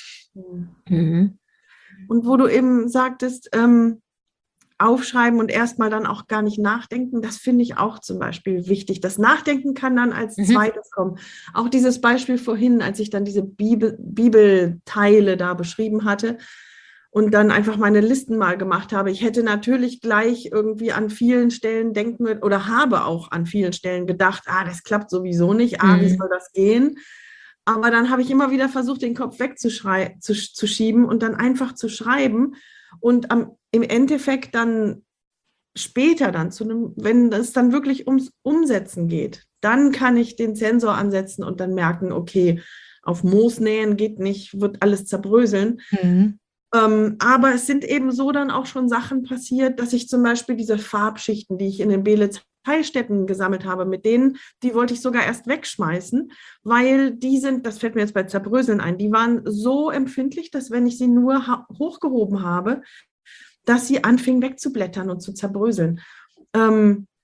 Mhm. Und wo du eben sagtest, ähm, aufschreiben und erstmal dann auch gar nicht nachdenken, das finde ich auch zum Beispiel wichtig. Das Nachdenken kann dann als mhm. zweites kommen. Auch dieses Beispiel vorhin, als ich dann diese Bibel, Bibelteile da beschrieben hatte, und dann einfach meine Listen mal gemacht habe. Ich hätte natürlich gleich irgendwie an vielen Stellen denken oder habe auch an vielen Stellen gedacht, ah, das klappt sowieso nicht, ah, wie soll das gehen? Aber dann habe ich immer wieder versucht, den Kopf wegzuschieben und dann einfach zu schreiben und am, im Endeffekt dann später dann zu einem, wenn es dann wirklich ums Umsetzen geht, dann kann ich den Sensor ansetzen und dann merken, okay, auf Moos nähen geht nicht, wird alles zerbröseln. Mhm. Ähm, aber es sind eben so dann auch schon Sachen passiert, dass ich zum Beispiel diese Farbschichten, die ich in den Beelitz-Heilstätten gesammelt habe, mit denen, die wollte ich sogar erst wegschmeißen, weil die sind, das fällt mir jetzt bei Zerbröseln ein, die waren so empfindlich, dass wenn ich sie nur ha- hochgehoben habe, dass sie anfingen wegzublättern und zu zerbröseln. Ähm,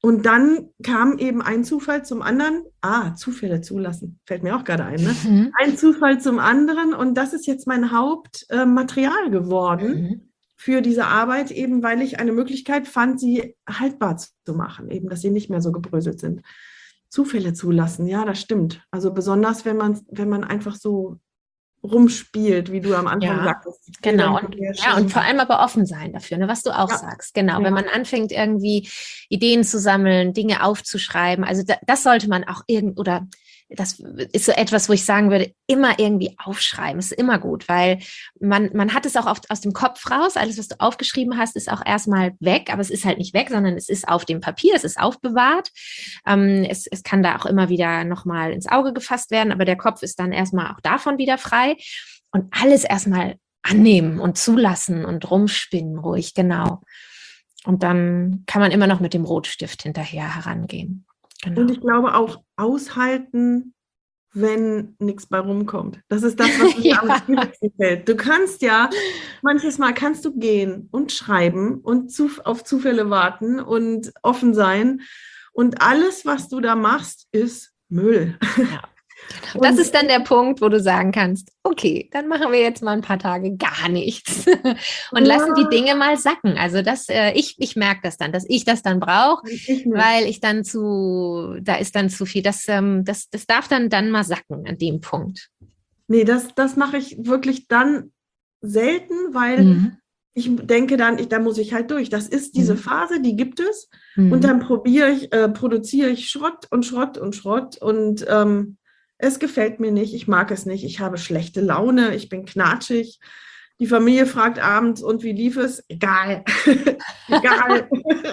Und dann kam eben ein Zufall zum anderen. Ah, Zufälle zulassen, fällt mir auch gerade ein, ne? Mhm. Ein Zufall zum anderen. Und das ist jetzt mein Hauptmaterial geworden Mhm. für diese Arbeit, eben weil ich eine Möglichkeit fand, sie haltbar zu machen, eben, dass sie nicht mehr so gebröselt sind. Zufälle zulassen, ja, das stimmt. Also besonders, wenn man, wenn man einfach so rumspielt, wie du am Anfang Ja, sagtest. genau. Und, ja, und vor allem aber offen sein dafür, ne, was du auch Ja, sagst. Genau, ja. wenn man anfängt, irgendwie Ideen zu sammeln, Dinge aufzuschreiben, also da, das sollte man auch irgend oder das ist so etwas, wo ich sagen würde, immer irgendwie aufschreiben. Ist immer gut, weil man, man hat es auch oft aus dem Kopf raus. Alles, was du aufgeschrieben hast, ist auch erstmal weg, aber es ist halt nicht weg, sondern es ist auf dem Papier, es ist aufbewahrt. Ähm, es, es kann da auch immer wieder nochmal ins Auge gefasst werden, aber der Kopf ist dann erstmal auch davon wieder frei. Und alles erstmal annehmen und zulassen und rumspinnen ruhig, genau. Und dann kann man immer noch mit dem Rotstift hinterher herangehen. Genau. Und ich glaube auch aushalten, wenn nichts bei rumkommt. Das ist das, was mir Ja. am schwierigsten fällt. Du kannst ja, manches Mal kannst du gehen und schreiben und zu, auf Zufälle warten und offen sein. Und alles, was du da machst, ist Müll. Ja. Genau. Das ist dann der Punkt, wo du sagen kannst, okay, dann machen wir jetzt mal ein paar Tage gar nichts und ja, lassen die Dinge mal sacken. Also das, äh, ich, ich merke das dann, dass ich das dann brauche, ich weil ich dann zu, da ist dann zu viel, das, ähm, das, das darf dann, dann mal sacken an dem Punkt. Nee, das, das mache ich wirklich dann selten, weil Mhm. ich denke dann, ich, da muss ich halt durch. Das ist diese Mhm. Phase, die gibt es. Mhm. Und dann probiere ich, äh, produziere ich Schrott und Schrott und Schrott. Und ähm, es gefällt mir nicht, ich mag es nicht, ich habe schlechte Laune, ich bin knatschig. Die Familie fragt abends, und wie lief es? Egal. Egal.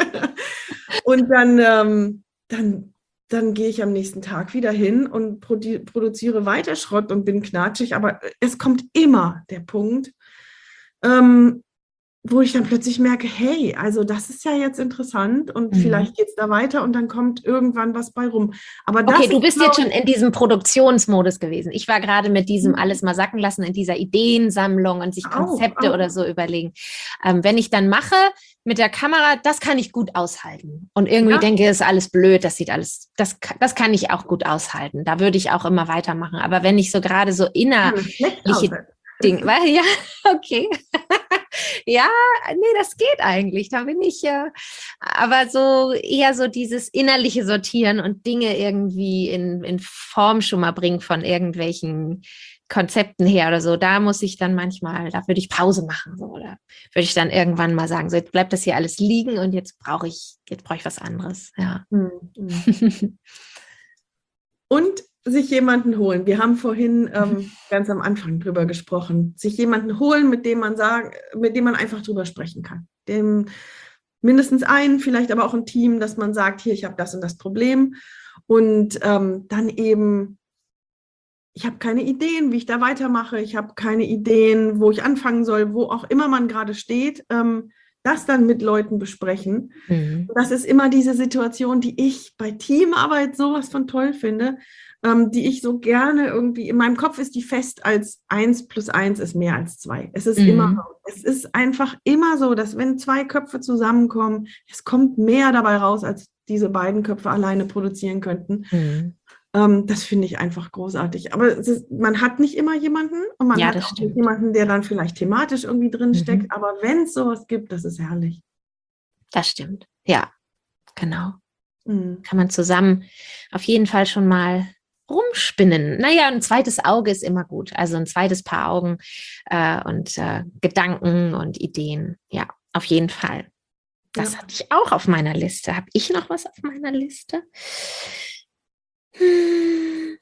Und dann, ähm, dann, dann gehe ich am nächsten Tag wieder hin und produ produziere weiter Schrott und bin knatschig. Aber es kommt immer der Punkt, ähm, wo ich dann plötzlich merke, hey, also das ist ja jetzt interessant und Mhm. vielleicht geht es da weiter und dann kommt irgendwann was bei rum. Aber das Okay, du ist, bist glaub jetzt schon in diesem Produktionsmodus gewesen. Ich war gerade mit diesem Mhm. alles mal sacken lassen, in dieser Ideensammlung und sich Auch, Konzepte auch. oder so überlegen. Ähm, wenn ich dann mache mit der Kamera, das kann ich gut aushalten. Und irgendwie Ja. denke, ist alles blöd, das sieht alles, das, das kann ich auch gut aushalten. Da würde ich auch immer weitermachen. Aber wenn ich so gerade so Kann es schlecht innerliche aushalten. Dinge, weil, ja, okay. Ja, nee, das geht eigentlich. Da bin ich ja, aber so eher so dieses innerliche Sortieren und Dinge irgendwie in, in Form schon mal bringen von irgendwelchen Konzepten her oder so. Da muss ich dann manchmal, da würde ich Pause machen, so, oder würde ich dann irgendwann mal sagen, so jetzt bleibt das hier alles liegen und jetzt brauche ich, jetzt brauche ich was anderes. Ja. Mhm. Und sich jemanden holen. Wir haben vorhin ähm, ganz am Anfang drüber gesprochen. Sich jemanden holen, mit dem man sagen, mit dem man einfach drüber sprechen kann. Dem mindestens einen, vielleicht aber auch ein Team, dass man sagt, hier, ich habe das und das Problem. Und ähm, dann eben, ich habe keine Ideen, wie ich da weitermache. Ich habe keine Ideen, wo ich anfangen soll, wo auch immer man gerade steht. Ähm, das dann mit Leuten besprechen. Mhm. Das ist immer diese Situation, die ich bei Teamarbeit sowas von toll finde, ähm, die ich so gerne irgendwie, in meinem Kopf ist die fest als eins plus eins ist mehr als zwei. Es ist Mhm. immer so. Es ist einfach immer so, dass wenn zwei Köpfe zusammenkommen, es kommt mehr dabei raus, als diese beiden Köpfe alleine produzieren könnten. Mhm. Ähm, das finde ich einfach großartig. Aber es ist, man hat nicht immer jemanden und man Ja, hat das auch stimmt. nicht jemanden, der dann vielleicht thematisch irgendwie drin Mhm. steckt. Aber wenn es sowas gibt, das ist herrlich. Das stimmt. Ja, genau. Mhm. Kann man zusammen auf jeden Fall schon mal rumspinnen. Naja, ein zweites Auge ist immer gut. Also ein zweites Paar Augen äh, und äh, Gedanken und Ideen. Ja, auf jeden Fall. Das Ja. hatte ich auch auf meiner Liste. Habe ich noch was auf meiner Liste? Hm.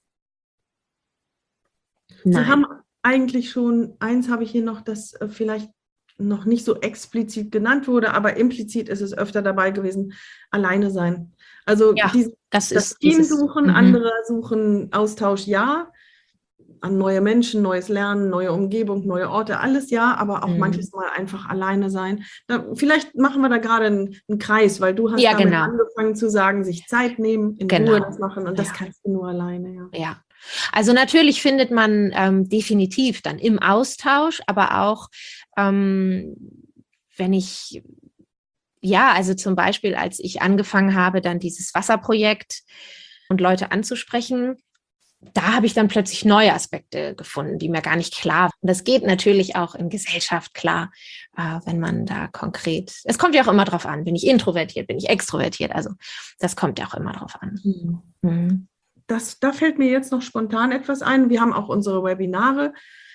Wir Nein. haben eigentlich schon, eins habe ich hier noch, das äh, vielleicht noch nicht so explizit genannt wurde, aber implizit ist es öfter dabei gewesen, alleine sein. Also Ja, dies, das das ist Team dieses. suchen, Mhm. andere suchen Austausch, ja, an neue Menschen, neues Lernen, neue Umgebung, neue Orte, alles ja, aber auch Mhm. manches Mal einfach alleine sein. Da, vielleicht machen wir da gerade einen, einen Kreis, weil du hast Ja, damit genau. angefangen zu sagen, sich Zeit nehmen, in Genau. Ruhe das machen und das Ja. kannst du nur alleine, ja. Ja, also natürlich findet man ähm, definitiv dann im Austausch, aber auch ähm, wenn ich ja, also zum Beispiel, als ich angefangen habe, dann dieses Wasserprojekt und Leute anzusprechen, da habe ich dann plötzlich neue Aspekte gefunden, die mir gar nicht klar waren. Und das geht natürlich auch in Gesellschaft klar, äh, wenn man da konkret, es kommt ja auch immer drauf an, bin ich introvertiert, bin ich extrovertiert, also das kommt ja auch immer drauf an. Mhm. Mhm. Das, da fällt mir jetzt noch spontan etwas ein. Wir haben auch unsere Webinare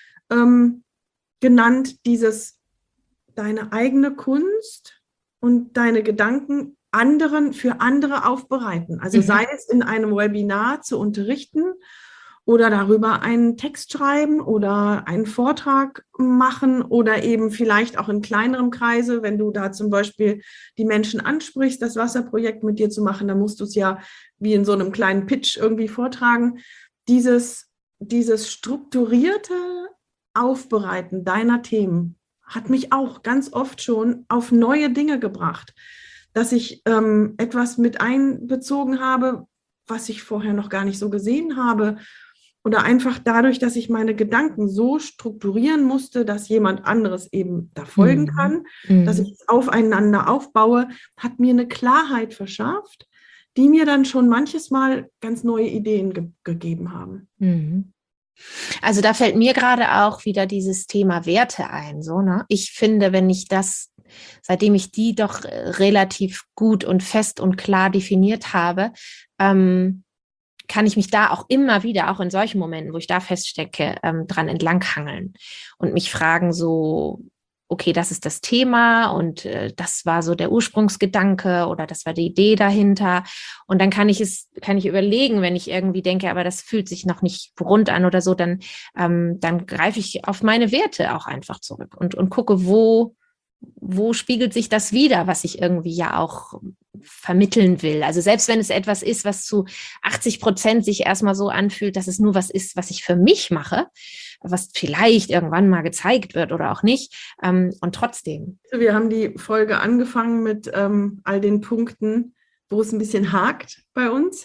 ähm, genannt, dieses deine eigene Kunst und deine Gedanken anderen für andere aufbereiten. Also Mhm. sei es in einem Webinar zu unterrichten oder darüber einen Text schreiben oder einen Vortrag machen oder eben vielleicht auch in kleinerem Kreise, wenn du da zum Beispiel die Menschen ansprichst, das Wasserprojekt mit dir zu machen, dann musst du es ja wie in so einem kleinen Pitch irgendwie vortragen. Dieses, dieses strukturierte Aufbereiten deiner Themen hat mich auch ganz oft schon auf neue Dinge gebracht, dass ich ähm, etwas mit einbezogen habe, was ich vorher noch gar nicht so gesehen habe. Oder einfach dadurch, dass ich meine Gedanken so strukturieren musste, dass jemand anderes eben da folgen Mhm. kann, Mhm. dass ich es aufeinander aufbaue, hat mir eine Klarheit verschafft, die mir dann schon manches Mal ganz neue Ideen ge- gegeben haben. Mhm. Also da fällt mir gerade auch wieder dieses Thema Werte ein. So, ne? Ich finde, wenn ich das, seitdem ich die doch äh, relativ gut und fest und klar definiert habe, ähm, kann ich mich da auch immer wieder, auch in solchen Momenten, wo ich da feststecke, ähm, dran entlanghangeln und mich fragen so, okay, das ist das Thema und äh, das war so der Ursprungsgedanke oder das war die Idee dahinter. Und dann kann ich es, kann ich überlegen, wenn ich irgendwie denke, aber das fühlt sich noch nicht rund an oder so, dann, ähm, dann greife ich auf meine Werte auch einfach zurück und, und gucke, wo, wo spiegelt sich das wider, was ich irgendwie ja auch vermitteln will. Also selbst wenn es etwas ist, was zu achtzig Prozent sich erstmal so anfühlt, dass es nur was ist, was ich für mich mache, was vielleicht irgendwann mal gezeigt wird oder auch nicht. Ähm, und trotzdem. Wir haben die Folge angefangen mit ähm, all den Punkten, wo es ein bisschen hakt bei uns.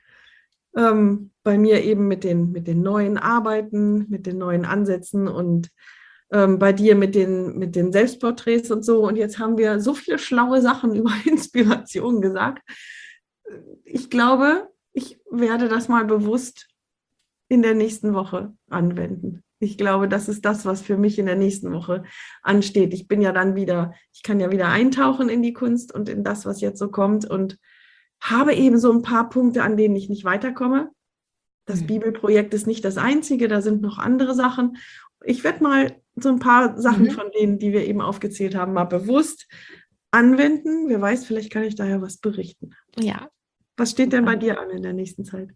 Ähm, bei mir eben mit den, mit den neuen Arbeiten, mit den neuen Ansätzen und ähm, bei dir mit den, mit den Selbstporträts und so. Und jetzt haben wir so viele schlaue Sachen über Inspiration gesagt. Ich glaube, ich werde das mal bewusst in der nächsten Woche anwenden. Ich glaube, das ist das, was für mich in der nächsten Woche ansteht. Ich bin ja dann wieder, ich kann ja wieder eintauchen in die Kunst und in das, was jetzt so kommt und habe eben so ein paar Punkte, an denen ich nicht weiterkomme. Das Mhm. Bibelprojekt ist nicht das einzige, da sind noch andere Sachen. Ich werde mal so ein paar Sachen Mhm. von denen, die wir eben aufgezählt haben, mal bewusst anwenden. Wer weiß, vielleicht kann ich daher was berichten. Ja. Was steht denn bei dir an in der nächsten Zeit?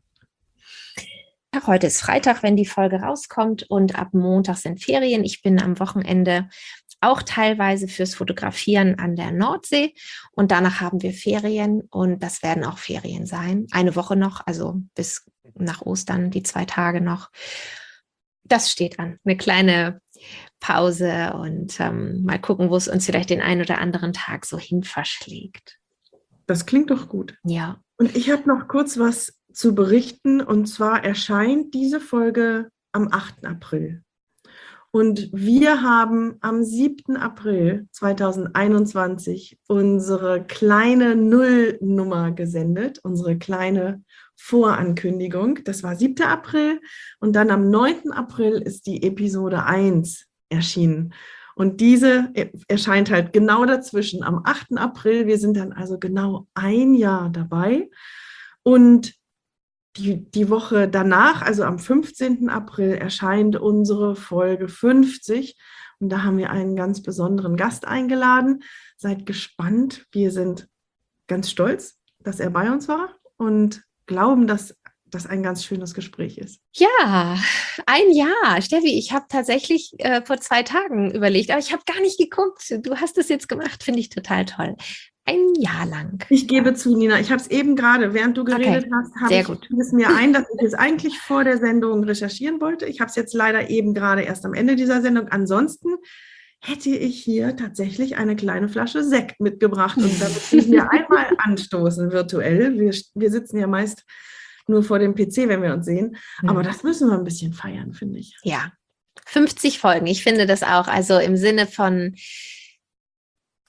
Heute ist Freitag, wenn die Folge rauskommt und ab Montag sind Ferien. Ich bin am Wochenende auch teilweise fürs Fotografieren an der Nordsee und danach haben wir Ferien und das werden auch Ferien sein. Eine Woche noch, also bis nach Ostern, die zwei Tage noch. Das steht an. Eine kleine Pause und ähm, mal gucken, wo es uns vielleicht den einen oder anderen Tag so hin verschlägt. Das klingt doch gut. Ja. Und ich habe noch kurz was zu berichten. Und zwar erscheint diese Folge am achten April. Und wir haben am siebten April zweitausendeinundzwanzig unsere kleine Nullnummer gesendet, unsere kleine Vorankündigung. Das war siebter April. Und dann am neunten April ist die Episode eins erschienen. Und diese erscheint halt genau dazwischen, am achten April. Wir sind dann also genau ein Jahr dabei. Und die, die Woche danach, also am fünfzehnten April, erscheint unsere Folge fünfzig. Und da haben wir einen ganz besonderen Gast eingeladen. Seid gespannt. Wir sind ganz stolz, dass er bei uns war und glauben, dass das ein ganz schönes Gespräch ist. Ja, ein Jahr. Steffi, ich habe tatsächlich äh, vor zwei Tagen überlegt, aber ich habe gar nicht geguckt. Du hast es jetzt gemacht, finde ich total toll. Ein Jahr lang. Ich gebe zu, Nina, ich habe es eben gerade, während du geredet Okay, hast, habe sehr ich gut. es mir ein, dass ich es eigentlich vor der Sendung recherchieren wollte. Ich habe es jetzt leider eben gerade erst am Ende dieser Sendung. Ansonsten hätte ich hier tatsächlich eine kleine Flasche Sekt mitgebracht und damit wir hier einmal anstoßen virtuell. Wir, wir sitzen ja meist nur vor dem P C, wenn wir uns sehen. Aber das müssen wir ein bisschen feiern, finde ich. Ja, fünfzig Folgen. Ich finde das auch. Also im Sinne von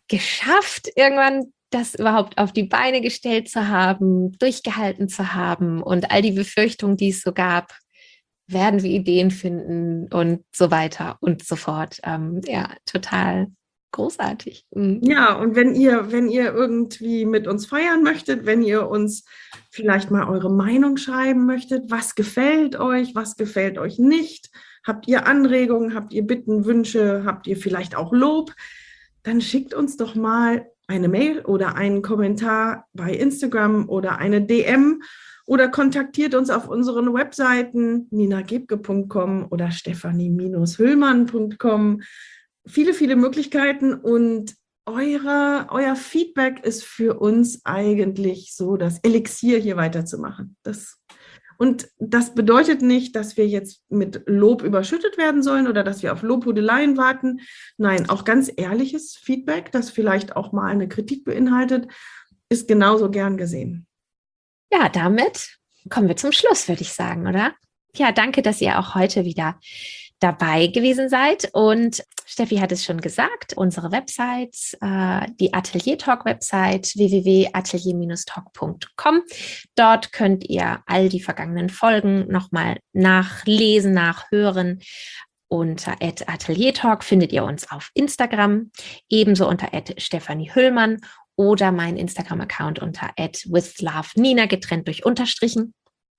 geschafft, irgendwann das überhaupt auf die Beine gestellt zu haben, durchgehalten zu haben und all die Befürchtungen, die es so gab, werden wir Ideen finden und so weiter und so fort. Ähm, ja, total großartig. Mhm. Ja, und wenn ihr, wenn ihr irgendwie mit uns feiern möchtet, wenn ihr uns vielleicht mal eure Meinung schreiben möchtet, was gefällt euch, was gefällt euch nicht, habt ihr Anregungen, habt ihr Bitten, Wünsche, habt ihr vielleicht auch Lob, dann schickt uns doch mal eine Mail oder einen Kommentar bei Instagram oder eine D M oder kontaktiert uns auf unseren Webseiten nina gebke punkt com oder stephanie hüllmann punkt com. Viele, viele Möglichkeiten und eure, euer Feedback ist für uns eigentlich so das Elixier, hier weiterzumachen. Das, und das bedeutet nicht, dass wir jetzt mit Lob überschüttet werden sollen oder dass wir auf Lobhudeleien warten. Nein, auch ganz ehrliches Feedback, das vielleicht auch mal eine Kritik beinhaltet, ist genauso gern gesehen. Ja, damit kommen wir zum Schluss, würde ich sagen, oder? Ja, danke, dass ihr auch heute wieder dabei gewesen seid. Und Steffi hat es schon gesagt, unsere Website, äh, die Atelier Talk Website w w w punkt atelier talk punkt com. Dort könnt ihr all die vergangenen Folgen nochmal nachlesen, nachhören. Unter at Atelier Talk findet ihr uns auf Instagram, ebenso unter at Stephanie Hüllmann oder mein Instagram-Account unter at withlovenina, getrennt durch Unterstrichen.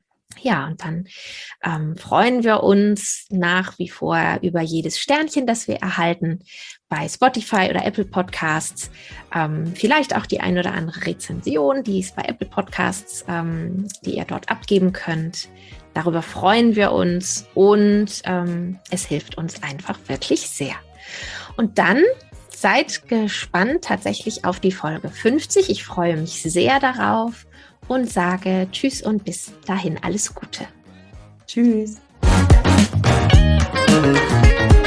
Ja, und dann ähm, freuen wir uns nach wie vor über jedes Sternchen, das wir erhalten bei Spotify oder Apple Podcasts. Ähm, vielleicht auch die ein oder andere Rezension, die es bei Apple Podcasts, ähm, die ihr dort abgeben könnt. Darüber freuen wir uns und ähm, es hilft uns einfach wirklich sehr. Und dann seid gespannt tatsächlich auf die Folge fünfzig. Ich freue mich sehr darauf. Und sage Tschüss und bis dahin alles Gute. Tschüss.